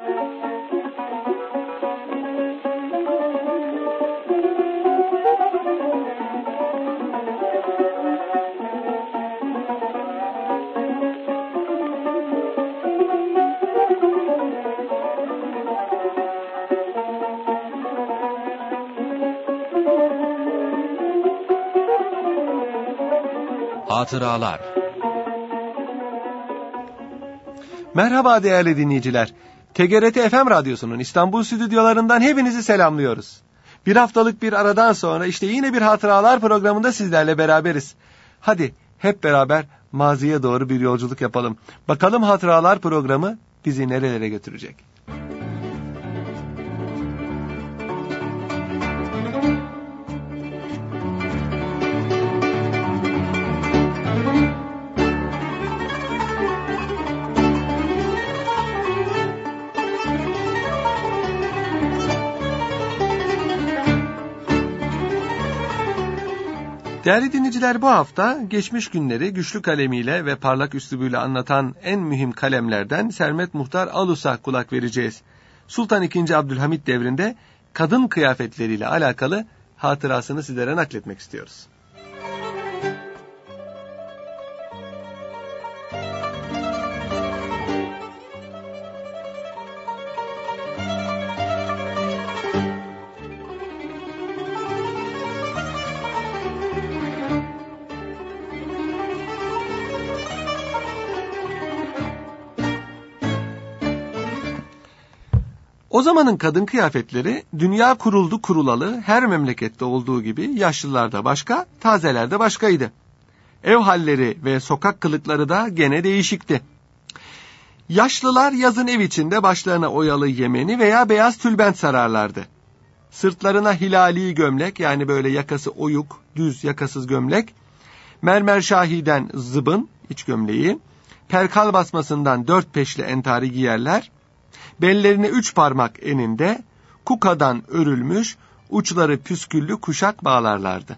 Hatıralar. Merhaba değerli dinleyiciler. TGRT FM Radyosu'nun İstanbul stüdyolarından hepinizi selamlıyoruz. Bir haftalık bir aradan sonra işte yine bir Hatıralar programında sizlerle beraberiz. Hadi hep beraber maziye doğru bir yolculuk yapalım. Bakalım Hatıralar programı bizi nerelere götürecek? Değerli dinleyiciler, bu hafta geçmiş günleri güçlü kalemiyle ve parlak üslubuyla anlatan en mühim kalemlerden Sermet Muhtar Alus'a kulak vereceğiz. Sultan II. Abdülhamit devrinde kadın kıyafetleriyle alakalı hatırasını sizlere nakletmek istiyoruz. O zamanın kadın kıyafetleri dünya kuruldu kurulalı her memlekette olduğu gibi yaşlılarda başka, tazelerde başkaydı. Ev halleri ve sokak kılıkları da gene değişikti. Yaşlılar yazın ev içinde başlarına oyalı yemeni veya beyaz tülbent sararlardı. Sırtlarına hilali gömlek, yani böyle yakası oyuk, düz yakasız gömlek, mermer şahiden zıbın, iç gömleği, perkal basmasından 4 peşli entari giyerler. Bellerine 3 parmak eninde kukadan örülmüş uçları püsküllü kuşak bağlarlardı.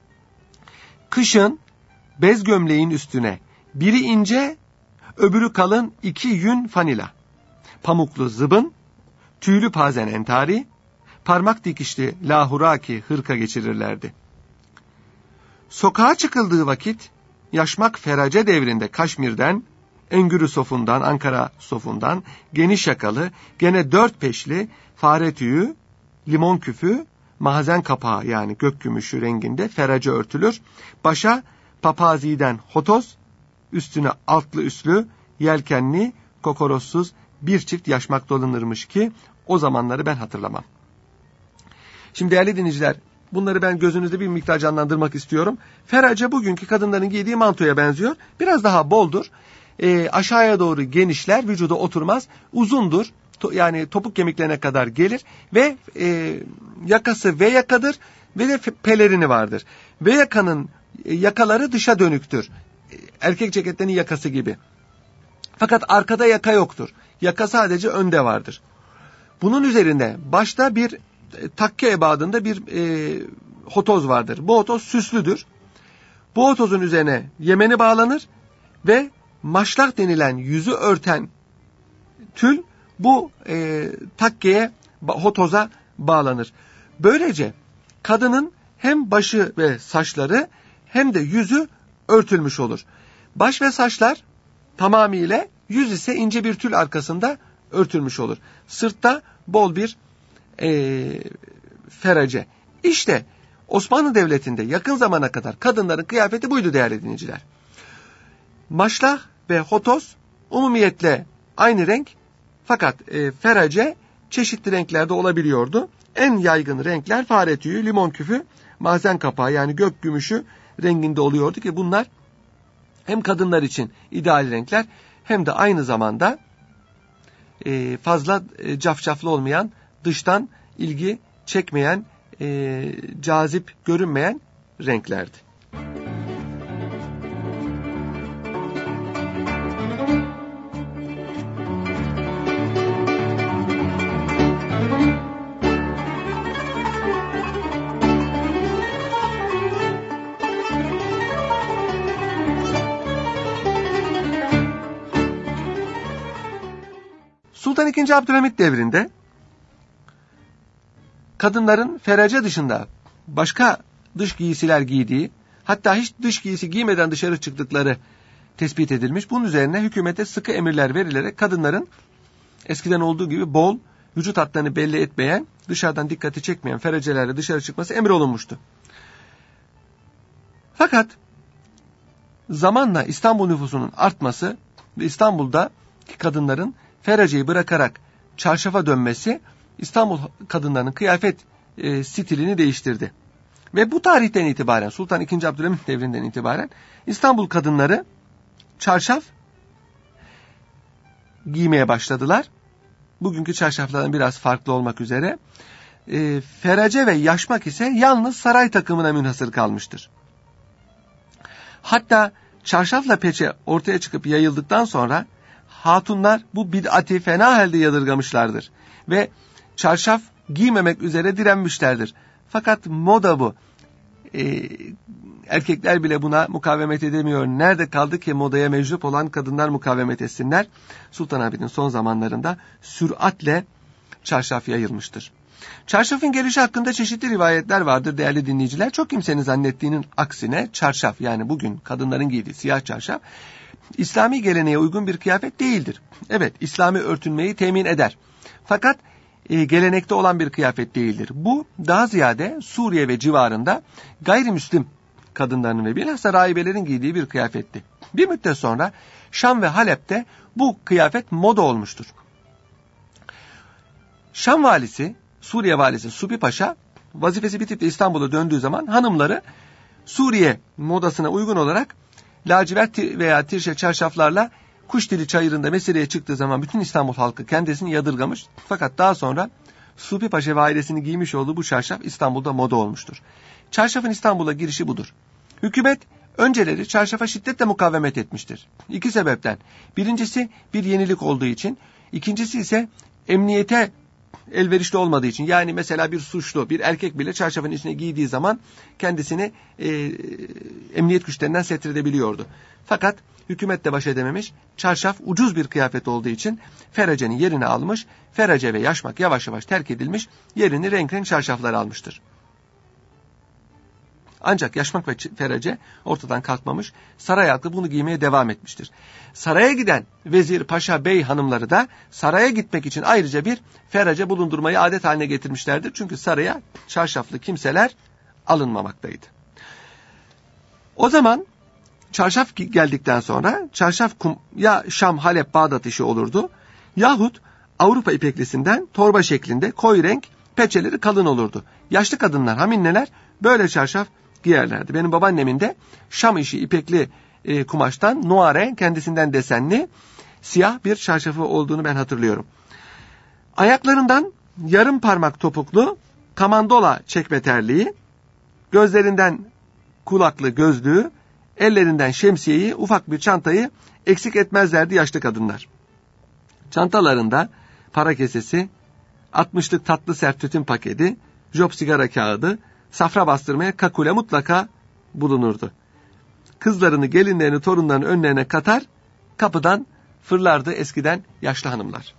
Kışın bez gömleğin üstüne biri ince öbürü kalın 2 yün fanila, pamuklu zıbın, tüylü pazen entari, parmak dikişli lahuraki hırka geçirirlerdi. Sokağa çıkıldığı vakit yaşmak ferace devrinde Kaşmir'den, Engürü sofundan, Ankara sofundan, geniş yakalı, gene 4 peşli, fare tüyü, limon küfü, mahazen kapağı yani gök gümüşü renginde ferace örtülür. Başa papaziden hotoz, üstüne altlı üstlü, yelkenli, kokorossuz bir çift yaşmak dolanırmış ki o zamanları ben hatırlamam. Şimdi değerli dinleyiciler, bunları ben gözünüzde bir miktar canlandırmak istiyorum. Ferace bugünkü kadınların giydiği mantoya benziyor. Biraz daha boldur. Aşağıya doğru genişler, vücuda oturmaz, uzundur, yani topuk kemiklerine kadar gelir ve yakası V yakadır ve de pelerini vardır. V yakanın yakaları dışa dönüktür, erkek ceketlerinin yakası gibi. Fakat arkada yaka yoktur, yaka sadece önde vardır. Bunun üzerinde başta bir takke ebadında bir hotoz vardır. Bu hotoz süslüdür. Bu hotozun üzerine yemeni bağlanır ve maşlak denilen yüzü örten tül bu takkeye, hotoza bağlanır. Böylece kadının hem başı ve saçları hem de yüzü örtülmüş olur. Baş ve saçlar tamamıyla, yüz ise ince bir tül arkasında örtülmüş olur. Sırtta bol bir ferace. İşte Osmanlı Devleti'nde yakın zamana kadar kadınların kıyafeti buydu değerli dinleyiciler. Maşlah ve hotoz umumiyetle aynı renk, fakat ferace çeşitli renklerde olabiliyordu. En yaygın renkler fare tüyü, limon küfü, mazen kapağı yani gök gümüşü renginde oluyordu ki bunlar hem kadınlar için ideal renkler hem de aynı zamanda fazla cafcaflı olmayan, dıştan ilgi çekmeyen, cazip görünmeyen renklerdi. Sultan II. Abdülhamit devrinde kadınların ferece dışında başka dış giysiler giydiği, hatta hiç dış giysi giymeden dışarı çıktıkları tespit edilmiş. Bunun üzerine hükümete sıkı emirler verilerek kadınların eskiden olduğu gibi bol, vücut hatlarını belli etmeyen, dışarıdan dikkati çekmeyen ferecelerle dışarı çıkması emrolunmuştu. Fakat zamanla İstanbul nüfusunun artması ve İstanbul'da kadınların fereceyi bırakarak çarşafa dönmesi İstanbul kadınlarının kıyafet stilini değiştirdi. Ve bu tarihten itibaren, Sultan II. Abdülhamit devrinden itibaren İstanbul kadınları çarşaf giymeye başladılar. Bugünkü çarşaflardan biraz farklı olmak üzere. Ferece ve yaşmak ise yalnız saray takımına münhasır kalmıştır. Hatta çarşafla peçe ortaya çıkıp yayıldıktan sonra hatunlar bu bid'ati fena halde yadırgamışlardır. Ve çarşaf giymemek üzere direnmişlerdir. Fakat moda bu. Erkekler bile buna mukavemet edemiyor. Nerede kaldı ki modaya meczup olan kadınlar mukavemet etsinler? Sultanahmet'in son zamanlarında süratle çarşaf yayılmıştır. Çarşafın gelişi hakkında çeşitli rivayetler vardır değerli dinleyiciler. Çok kimsenin zannettiğinin aksine çarşaf, yani bugün kadınların giydiği siyah çarşaf, İslami geleneğe uygun bir kıyafet değildir. Evet, İslami örtünmeyi temin eder. Fakat gelenekte olan bir kıyafet değildir. Bu daha ziyade Suriye ve civarında gayrimüslim kadınların ve bilhassa rahibelerin giydiği bir kıyafetti. Bir müddet sonra Şam ve Halep'te bu kıyafet moda olmuştur. Şam valisi, Suriye valisi Subi Paşa vazifesi bitip de İstanbul'a döndüğü zaman hanımları Suriye modasına uygun olarak lacivert veya tirşe çarşaflarla Kuşdili çayırında meseleye çıktığı zaman bütün İstanbul halkı kendisini yadırgamış. Fakat daha sonra Subi Paşa ve ailesini giymiş olduğu bu çarşaf İstanbul'da moda olmuştur. Çarşafın İstanbul'a girişi budur. Hükümet önceleri çarşafa şiddetle mukavemet etmiştir. İki sebepten. Birincisi bir yenilik olduğu için. İkincisi ise emniyete elverişli olmadığı için. Yani mesela bir suçlu, bir erkek bile çarşafın içine giydiği zaman kendisini emniyet güçlerinden setredebiliyordu. Fakat hükümet de baş edememiş. Çarşaf ucuz bir kıyafet olduğu için ferecenin yerini almış. Ferece ve yaşmak yavaş yavaş terk edilmiş. Yerini renk renk çarşaflar almıştır. Ancak yaşmak ve ferece ortadan kalkmamış. Saray halkı bunu giymeye devam etmiştir. Saraya giden vezir, paşa, bey hanımları da saraya gitmek için ayrıca bir ferece bulundurmayı adet haline getirmişlerdir. Çünkü saraya çarşaflı kimseler alınmamaktaydı. O zaman çarşaf geldikten sonra çarşaf ya Şam, Halep, Bağdat işi olurdu yahut Avrupa ipeklisinden torba şeklinde koyu renk peçeleri kalın olurdu. Yaşlı kadınlar, haminneler böyle çarşaf giyerlerdi. Benim babaannemin de Şam işi ipekli kumaştan nuare, kendisinden desenli siyah bir çarşafı olduğunu ben hatırlıyorum. Ayaklarından yarım parmak topuklu kamandola çekme terliği, gözlerinden kulaklı gözlüğü, ellerinden şemsiyeyi, ufak bir çantayı eksik etmezlerdi yaşlı kadınlar. Çantalarında para kesesi, 60'lık tatlı sert tütün paketi, job sigara kağıdı, safra bastırmaya kakule mutlaka bulunurdu. Kızlarını, gelinlerini, torunlarını önlerine katar, kapıdan fırlardı eskiden yaşlı hanımlar.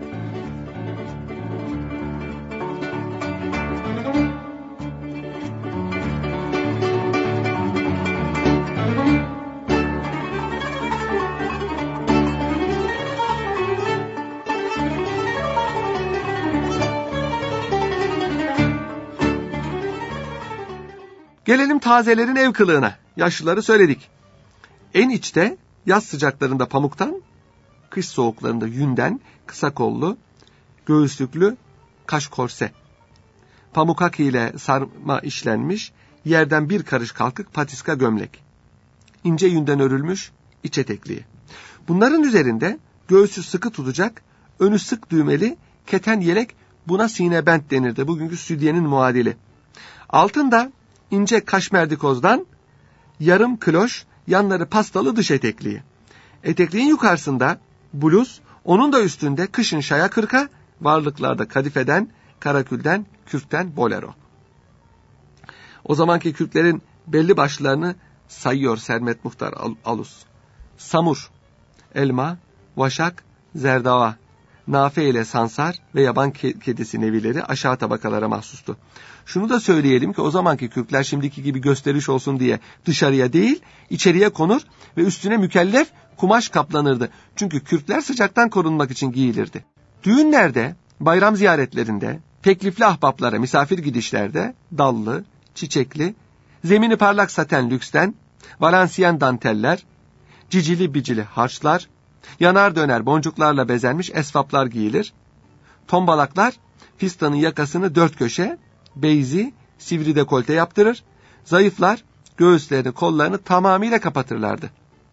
Gelelim tazelerin ev kılığına. Yaşlıları söyledik. En içte yaz sıcaklarında pamuktan, kış soğuklarında yünden, kısa kollu, göğüslüklü kaş korse. Pamuk haki ile sarma işlenmiş, yerden bir karış kalkık patiska gömlek. İnce yünden örülmüş iç etekliği. Bunların üzerinde göğsü sıkı tutacak, önü sık düğmeli keten yelek, buna sinebent denirdi. Bugünkü südyenin muadili. Altında ince kaşmerdikozdan yarım kloş, yanları pastalı dış etekliği. Etekliğin yukarısında bluz, onun da üstünde kışın şaya kırka, varlıklarda kadifeden, karakülden, kürkten bolero. O zamanki Kürtlerin belli başlarını sayıyor Sermet Muhtar Alus. Samur, elma, vaşak, zerdava, nafe ile sansar ve yaban kedisi nevileri aşağı tabakalara mahsustu. Şunu da söyleyelim ki o zamanki kürkler şimdiki gibi gösteriş olsun diye dışarıya değil, içeriye konur ve üstüne mükellef kumaş kaplanırdı. Çünkü kürkler sıcaktan korunmak için giyilirdi. Düğünlerde, bayram ziyaretlerinde, teklifli ahbaplara misafir gidişlerde dallı, çiçekli, zemini parlak saten lüksten, valansiyen danteller, cicili bicili harçlar, yanar döner boncuklarla bezenmiş esvaplar giyilir. Tombalaklar fistanın yakasını dört köşe, beyzi, sivri dekolte yaptırır. Zayıflar göğüslerini, kollarını tamamıyla kapatırlardı.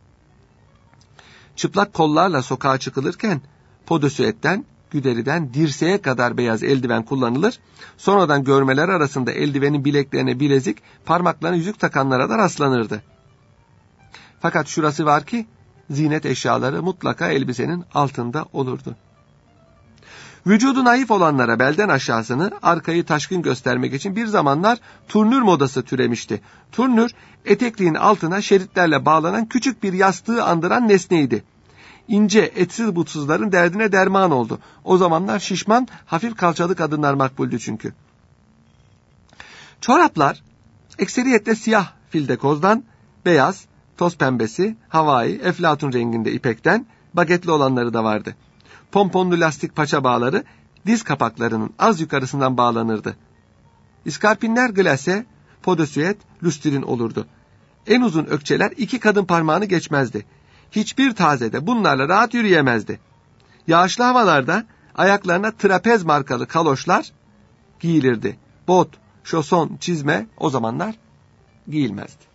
Çıplak kollarla sokağa çıkılırken podösüetten, güderiden dirseğe kadar beyaz eldiven kullanılır. Sonradan görmeler arasında eldivenin bileklerine bilezik, parmaklarına yüzük takanlara da rastlanırdı. Fakat şurası var ki, ziynet eşyaları mutlaka elbisenin altında olurdu. Vücudu naif olanlara belden aşağısını, arkayı taşkın göstermek için bir zamanlar turnür modası türemişti. Turnür, etekliğin altına şeritlerle bağlanan küçük bir yastığı andıran nesneydi. İnce, etsiz butsuzların derdine derman oldu. O zamanlar şişman, hafif kalçalı kadınlar makbuldü çünkü. Çoraplar, ekseriyetle siyah fildekozdan, beyaz, toz pembesi, havai, eflatun renginde ipekten, bagetli olanları da vardı. Pomponlu lastik paça bağları diz kapaklarının az yukarısından bağlanırdı. İskarpinler glase, podösüet, lüstrin olurdu. En uzun ökçeler 2 kadın parmağını geçmezdi. Hiçbir tazede bunlarla rahat yürüyemezdi. Yağışlı havalarda ayaklarına trapez markalı kaloşlar giyilirdi. Bot, şoson, çizme o zamanlar giyilmezdi.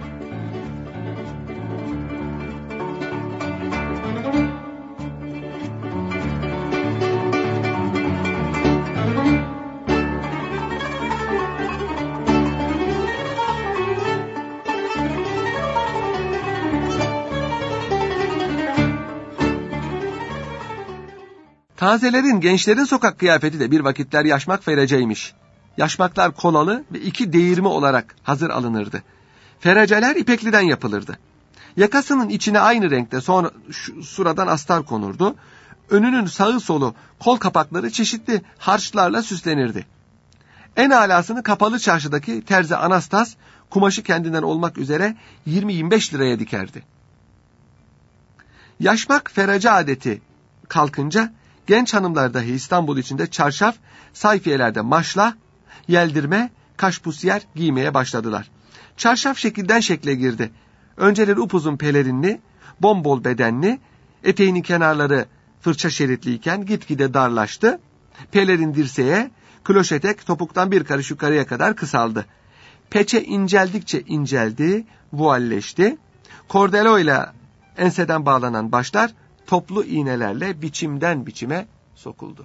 Tazelerin, gençlerin sokak kıyafeti de bir vakitler yaşmak fereceymiş. Yaşmaklar kolalı ve 2 değirmi olarak hazır alınırdı. Fereceler ipekliden yapılırdı. Yakasının içine aynı renkte sonra suradan astar konurdu. Önünün sağı solu kol kapakları çeşitli harçlarla süslenirdi. En alasını kapalı çarşıdaki terzi Anastas kumaşı kendinden olmak üzere 20-25 liraya dikerdi. Yaşmak ferece adeti kalkınca genç hanımlar dahi İstanbul içinde çarşaf, sayfiyelerde maşla, yeldirme, kaşpusiyer giymeye başladılar. Çarşaf şekilden şekle girdi. Önceleri upuzun pelerinli, bombol bedenli, eteğinin kenarları fırça şeritliyken gitgide darlaştı. Pelerin dirseğe, kloş etek topuktan bir karış yukarıya kadar kısaldı. Peçe inceldikçe inceldi, vualleşti. Kordelo ile enseden bağlanan başlar toplu iğnelerle biçimden biçime sokuldu.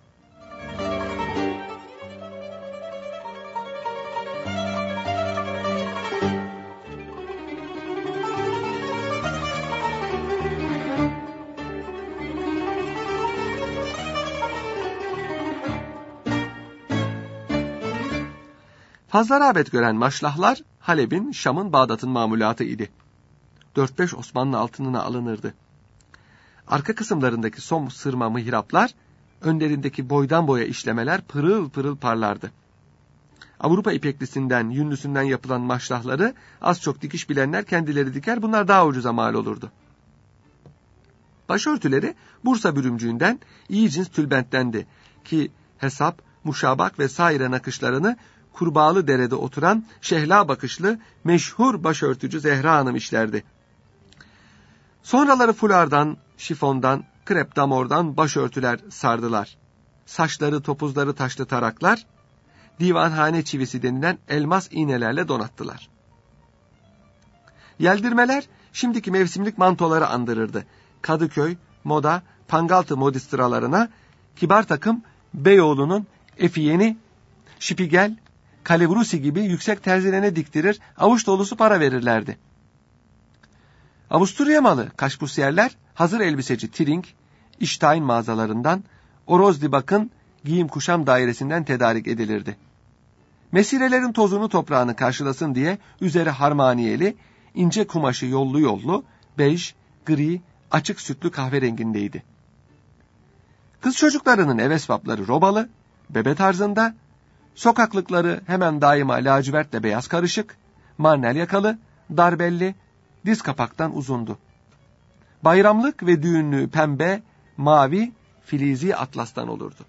Fazla rağbet gören maşlahlar Halep'in, Şam'ın, Bağdat'ın mamulatı idi. 4-5 Osmanlı altınına alınırdı. Arka kısımlarındaki som sırma mihraplar, önlerindeki boydan boya işlemeler pırıl pırıl parlardı. Avrupa ipeklisinden, yünlüsünden yapılan maşlahları az çok dikiş bilenler kendileri diker, bunlar daha ucuza mal olurdu. Başörtüleri Bursa bürümcüğünden, iyi cins tülbenttendi ki hesap, muşabak ve saire nakışlarını Kurbağalı Dere'de oturan şehla bakışlı meşhur başörtücü Zehra Hanım işlerdi. Sonraları fulardan, şifondan, krep damordan başörtüler sardılar. Saçları topuzları taşlı taraklar, divanhane çivisi denilen elmas iğnelerle donattılar. Yeldirmeler şimdiki mevsimlik mantoları andırırdı. Kadıköy, Moda, Pangaltı modistralarına kibar takım Beyoğlu'nun Efiyeni, Şipigel, Kalevrusi gibi yüksek terzilerine diktirir, avuç dolusu para verirlerdi. Avusturya malı kaşpusiyerler hazır elbiseci Tring, İştayn mağazalarından, Orozdibak'ın giyim kuşam dairesinden tedarik edilirdi. Mesirelerin tozunu toprağını karşılasın diye üzeri harmaniyeli, ince kumaşı yollu yollu, bej, gri, açık sütlü kahverengindeydi. Kız çocuklarının evesvapları robalı, bebe tarzında, sokaklıkları hemen daima lacivertle beyaz karışık, marnel yakalı, darbelli, diz kapaktan uzundu. Bayramlık ve düğünlü pembe, mavi, filizi atlastan olurdu.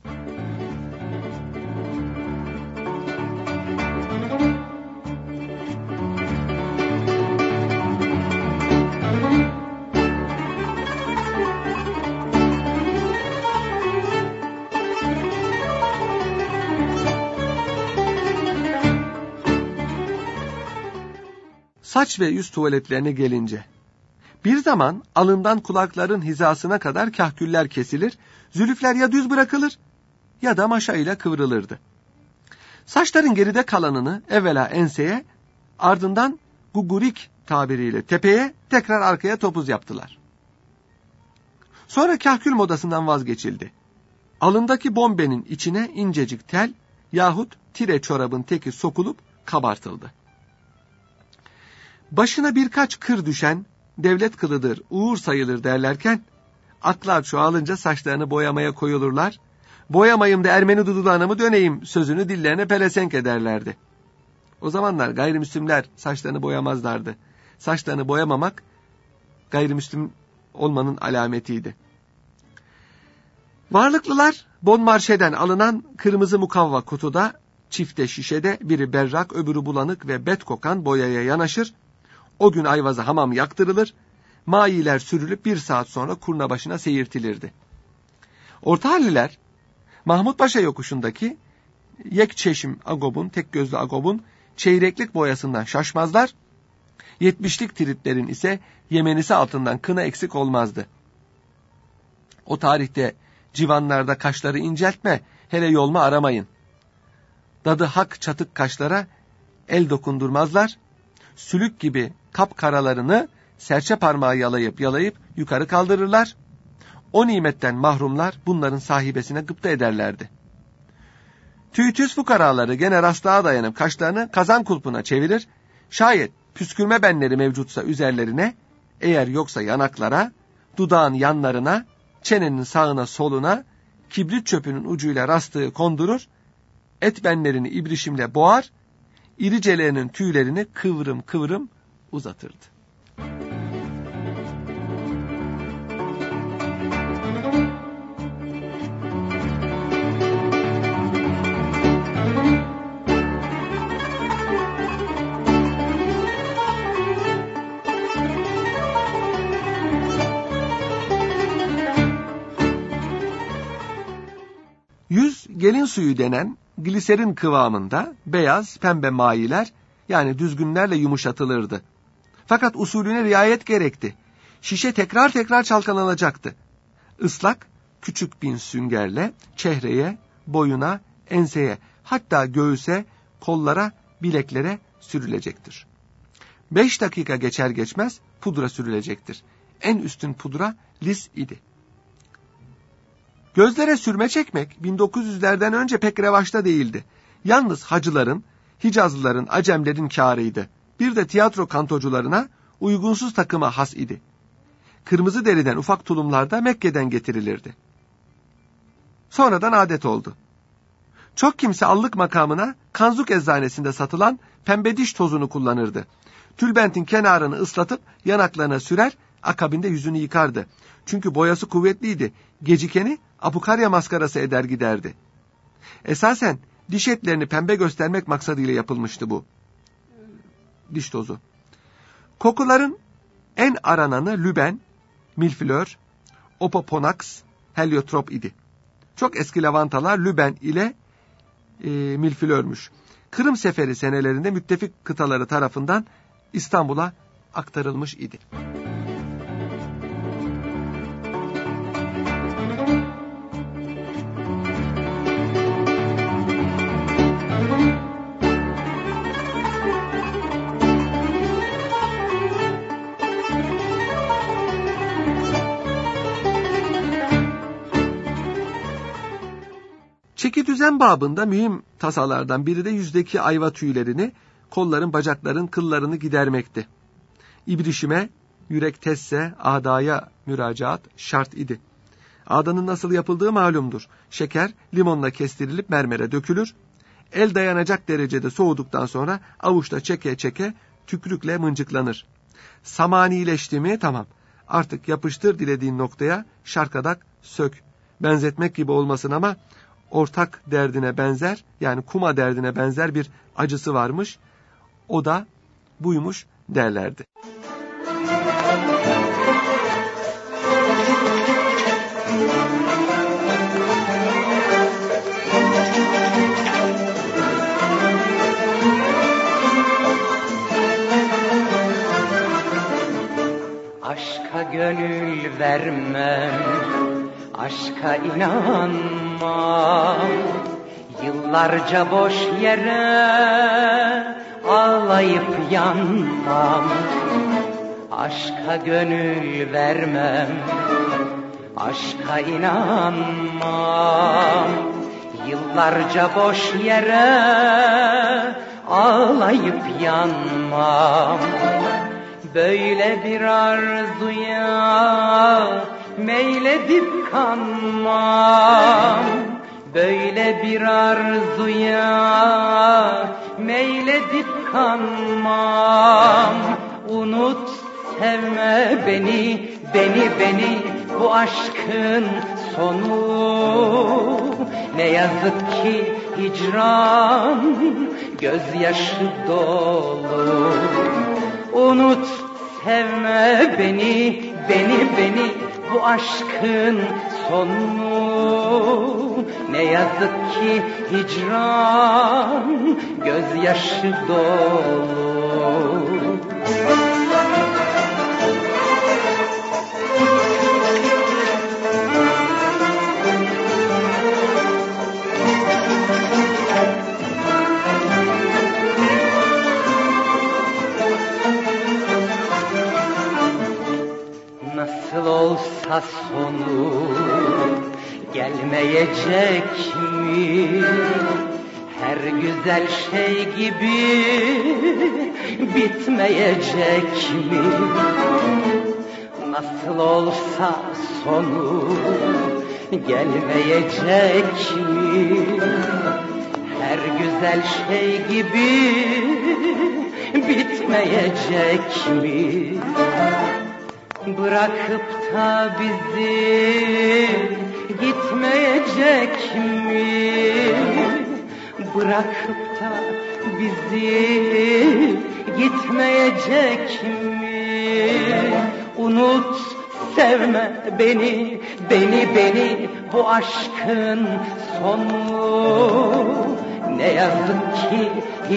Saç ve yüz tuvaletlerine gelince, bir zaman alından kulakların hizasına kadar kahküller kesilir, zülüfler ya düz bırakılır ya da maşayla kıvrılırdı. Saçların geride kalanını evvela enseye, ardından gugurik tabiriyle tepeye, tekrar arkaya topuz yaptılar. Sonra kahkül modasından vazgeçildi. Alındaki bombenin içine incecik tel yahut tire çorabın teki sokulup kabartıldı. Başına birkaç kır düşen devlet kılıdır, uğur sayılır derlerken, atlar çoğalınca saçlarını boyamaya koyulurlar, boyamayım da Ermeni dudulağına mı döneyim sözünü dillerine pelesenk ederlerdi. O zamanlar gayrimüslimler saçlarını boyamazlardı. Saçlarını boyamamak gayrimüslim olmanın alametiydi. Varlıklılar Bon Marche'den alınan kırmızı mukavva kutuda, çifte şişede biri berrak öbürü bulanık ve bet kokan boyaya yanaşır, o gün ayvaza hamam yaktırılır, mayiler sürülüp 1 saat sonra kurna başına seyirtilirdi. Ortahalliler, Mahmut Paşa yokuşundaki Yekçeşim Agob'un, tek gözlü Agob'un çeyreklik boyasından şaşmazlar, 70'lik tiritlerin ise yemenisi altından kına eksik olmazdı. O tarihte civanlarda kaşları inceltme, hele yolma aramayın. Dadı hak çatık kaşlara el dokundurmazlar, sülük gibi kapkaralarını serçe parmağı yalayıp yukarı kaldırırlar. O nimetten mahrumlar bunların sahibesine gıpta ederlerdi. Tüytüz fukaraları gene rastlığa dayanıp kaşlarını kazan kulpuna çevirir, şayet püskürme benleri mevcutsa üzerlerine, eğer yoksa yanaklara, dudağın yanlarına, çenenin sağına soluna, kibrit çöpünün ucuyla rastığı kondurur, et benlerini ibrişimle boğar, iricelerinin tüylerini kıvrım kıvrım uzatırdı. Yüz gelin suyu denen gliserin kıvamında beyaz pembe mayiler, yani düzgünlerle yumuşatılırdı. Fakat usulüne riayet gerekti. Şişe tekrar tekrar çalkalanacaktı. Islak küçük bir süngerle çehreye, boyuna, enseye, hatta göğüse, kollara, bileklere sürülecektir. 5 dakika geçer geçmez pudra sürülecektir. En üstün pudra lis idi. Gözlere sürme çekmek 1900'lerden önce pek revaçta değildi. Yalnız hacıların, Hicazlıların, Acemlerin kârıydı. Bir de tiyatro kantocularına uygunsuz takıma has idi. Kırmızı deriden ufak tulumlar da Mekke'den getirilirdi. Sonradan adet oldu. Çok kimse allık makamına Kanzuk eczanesinde satılan pembe diş tozunu kullanırdı. Tülbentin kenarını ıslatıp yanaklarına sürer, akabinde yüzünü yıkardı. Çünkü boyası kuvvetliydi. Gecikeni apukarya maskarası eder giderdi. Esasen diş etlerini pembe göstermek maksadıyla yapılmıştı bu diş tozu. Kokuların en arananı lüben, milflör, opoponax, heliotrop idi. Çok eski lavantalar lüben ile milflörmüş. Kırım Seferi senelerinde müttefik kıtaları tarafından İstanbul'a aktarılmış idi. Çeki düzen babında mühim tasalardan biri de yüzdeki ayva tüylerini, kolların, bacakların kıllarını gidermekti. İbrişime, yürek tesse, adaya müracaat şart idi. Ağdanın nasıl yapıldığı malumdur. Şeker limonla kestirilip mermere dökülür. El dayanacak derecede soğuduktan sonra avuçla çeke çeke tükrükle mıncıklanır. Samanileşti mi tamam. Artık yapıştır dilediğin noktaya, şarkadak sök. Benzetmek gibi olmasın ama ortak derdine benzer, yani kuma derdine benzer bir acısı varmış. O da buymuş derlerdi. Aşka gönül vermem, aşka inanmam, yıllarca boş yere ağlayıp yanmam. Aşka gönül vermem, aşka inanmam, yıllarca boş yere ağlayıp yanmam. Böyle bir arzuya meyledip kanmam, böyle bir arzuya meyledip kanmam. Unut, sevme beni, beni, bu aşkın sonu. Ne yazık ki hicran gözyaşı dolu. Unut, sevme beni, beni, bu aşkın sonu. Ne yazık ki hicran gözyaşı dolu. Nasıl olsa sonu gelmeyecek mi? Her güzel şey gibi bitmeyecek mi? Nasıl olsa sonu gelmeyecek mi? Her güzel şey gibi bitmeyecek mi? Bırakıp da bizi gitmeyecek mi? Bırakıp da bizi gitmeyecek mi? Unut, sevme beni, beni, bu aşkın sonu. Ne yazık ki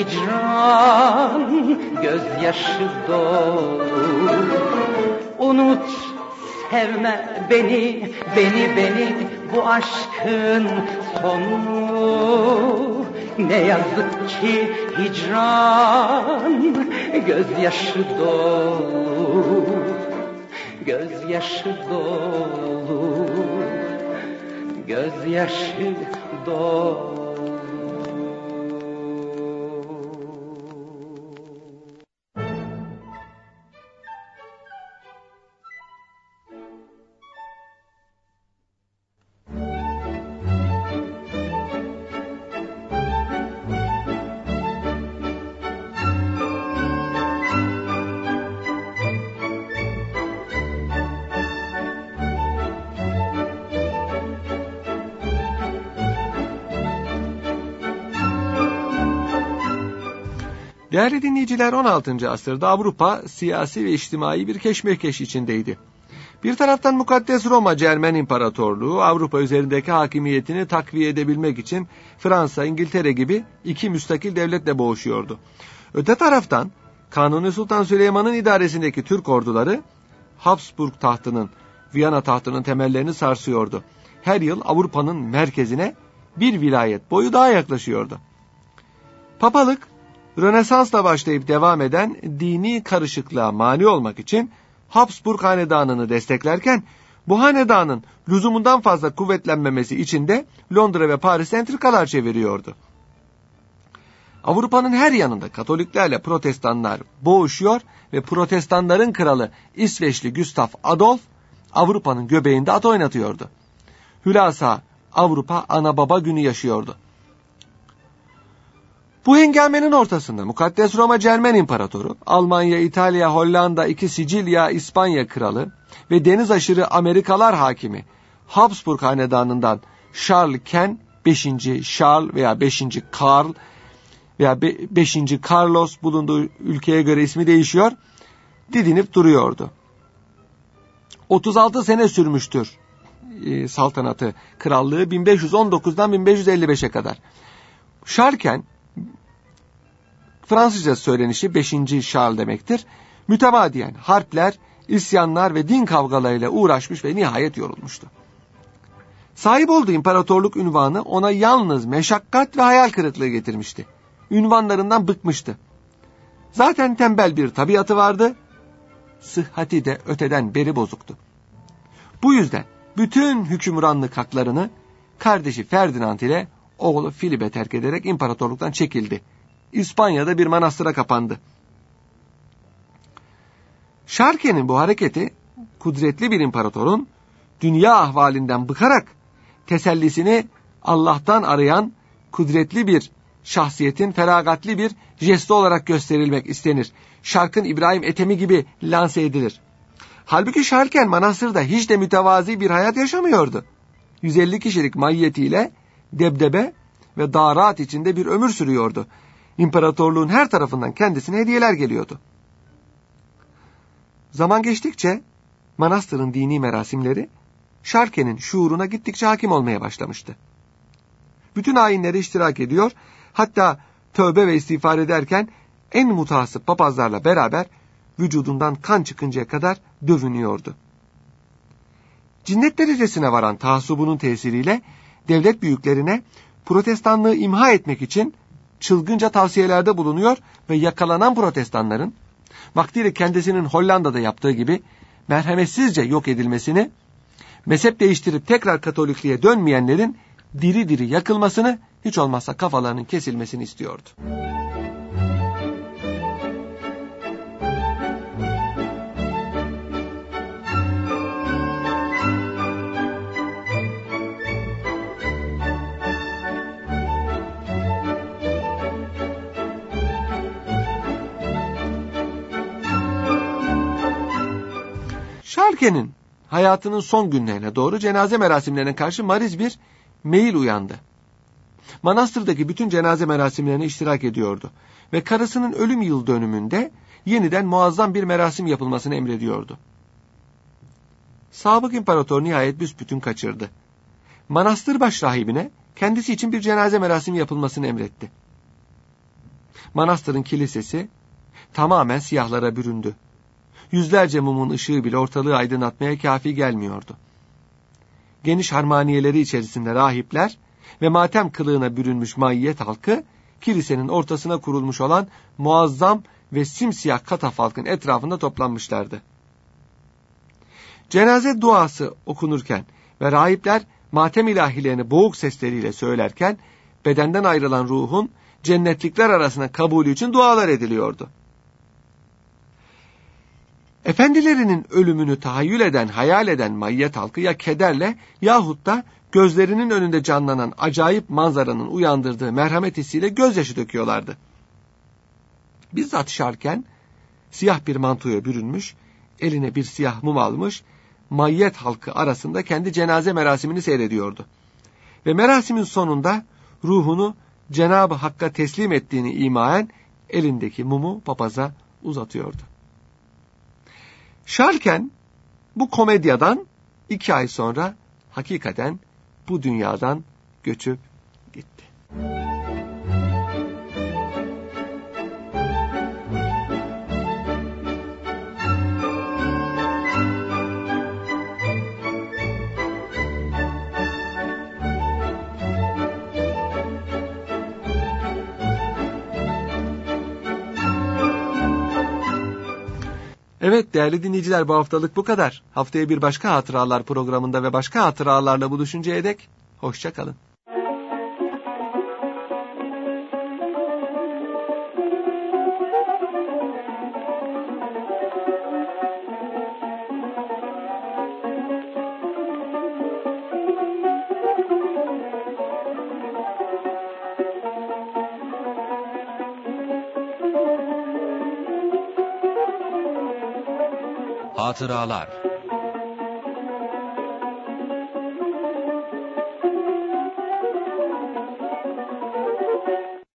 hicran gözyaşı dolu. Unut, sevme beni, beni, bu aşkın sonu. Ne yazık ki hicran gözyaşı dolu. Gözyaşı dolu. Gözyaşı dolu. Değerli dinleyiciler, 16. asırda Avrupa siyasi ve içtimai bir keşmekeş içindeydi. Bir taraftan Mukaddes Roma Cermen İmparatorluğu Avrupa üzerindeki hakimiyetini takviye edebilmek için Fransa, İngiltere gibi iki müstakil devletle boğuşuyordu. Öte taraftan Kanuni Sultan Süleyman'ın idaresindeki Türk orduları Habsburg tahtının, Viyana tahtının temellerini sarsıyordu. Her yıl Avrupa'nın merkezine bir vilayet boyu daha yaklaşıyordu. Papalık, Rönesans'la başlayıp devam eden dini karışıklığa mani olmak için Habsburg hanedanını desteklerken, bu hanedanın lüzumundan fazla kuvvetlenmemesi için de Londra ve Paris entrikalar çeviriyordu. Avrupa'nın her yanında Katoliklerle Protestanlar boğuşuyor ve Protestanların kralı İsveçli Gustav Adolf Avrupa'nın göbeğinde at oynatıyordu. Hülasa Avrupa ana baba günü yaşıyordu. Bu hengamenin ortasında Mukaddes Roma Cermen İmparatoru, Almanya, İtalya, Hollanda, 2 Sicilya, İspanya kralı ve deniz aşırı Amerikalar hakimi Habsburg hanedanından Charles Ken, 5. Charles veya 5. Karl veya 5. Carlos, bulunduğu ülkeye göre ismi değişiyor, didinip duruyordu. 36 sene sürmüştür saltanatı, krallığı 1519'dan 1555'e kadar. Charles, Fransızca söylenişi 5. Charles demektir. Mütemadiyen harpler, isyanlar ve din kavgalarıyla uğraşmış ve nihayet yorulmuştu. Sahip olduğu imparatorluk ünvanı ona yalnız meşakkat ve hayal kırıklığı getirmişti. Ünvanlarından bıkmıştı. Zaten tembel bir tabiatı vardı, sıhhati de öteden beri bozuktu. Bu yüzden bütün hükümranlık haklarını kardeşi Ferdinand ile oğlu Filip'e terk ederek imparatorluktan çekildi. İspanya'da bir manastıra kapandı. Şarken'in bu hareketi, kudretli bir imparatorun dünya ahvalinden bıkarak tesellisini Allah'tan arayan kudretli bir şahsiyetin feragatli bir jesti olarak gösterilmek istenir. Şarkın İbrahim Ethem'i gibi lanse edilir. Halbuki Şarken manastırda hiç de mütevazi bir hayat yaşamıyordu. 150 kişilik maiyetiyle debdebe ve darat içinde bir ömür sürüyordu. İmparatorluğun her tarafından kendisine hediyeler geliyordu. Zaman geçtikçe manastırın dini merasimleri Şarken'in şuuruna gittikçe hakim olmaya başlamıştı. Bütün ayinlere iştirak ediyor, hatta tövbe ve istiğfar ederken en mutasip papazlarla beraber vücudundan kan çıkıncaya kadar dövünüyordu. Cinnet derecesine varan taassubunun tesiriyle devlet büyüklerine protestanlığı imha etmek için çılgınca tavsiyelerde bulunuyor ve yakalanan protestanların vaktiyle kendisinin Hollanda'da yaptığı gibi merhametsizce yok edilmesini, mezhep değiştirip tekrar Katolikliğe dönmeyenlerin diri diri yakılmasını, hiç olmazsa kafalarının kesilmesini istiyordu. Şarken'in hayatının son günlerine doğru cenaze merasimlerine karşı mariz bir meyil uyandı. Manastırdaki bütün cenaze merasimlerine iştirak ediyordu ve karısının ölüm yıl dönümünde yeniden muazzam bir merasim yapılmasını emrediyordu. Sabık imparator nihayet büsbütün kaçırdı. Manastır başrahibine kendisi için bir cenaze merasimi yapılmasını emretti. Manastırın kilisesi tamamen siyahlara büründü. Yüzlerce mumun ışığı bile ortalığı aydınlatmaya kafi gelmiyordu. Geniş harmaniyeleri içerisinde rahipler ve matem kılığına bürünmüş maiyet halkı, kilisenin ortasına kurulmuş olan muazzam ve simsiyah katafalkın etrafında toplanmışlardı. Cenaze duası okunurken ve rahipler matem ilahilerini boğuk sesleriyle söylerken, bedenden ayrılan ruhun cennetlikler arasına kabulü için dualar ediliyordu. Efendilerinin ölümünü tahayyül eden, hayal eden maiyet halkı ya kederle yahut da gözlerinin önünde canlanan acayip manzaranın uyandırdığı merhamet hissiyle gözyaşı döküyorlardı. Bizzat Şarken siyah bir mantoya bürünmüş, eline bir siyah mum almış, maiyet halkı arasında kendi cenaze merasimini seyrediyordu. Ve merasimin sonunda ruhunu Cenab-ı Hakk'a teslim ettiğini imaen elindeki mumu papaza uzatıyordu. Şarken bu komedyadan 2 ay sonra hakikaten bu dünyadan göçüp gitti. Evet değerli dinleyiciler, bu haftalık bu kadar. Haftaya bir başka hatıralar programında ve başka hatıralarla buluşuncaya dek hoşça kalın. Hatıralar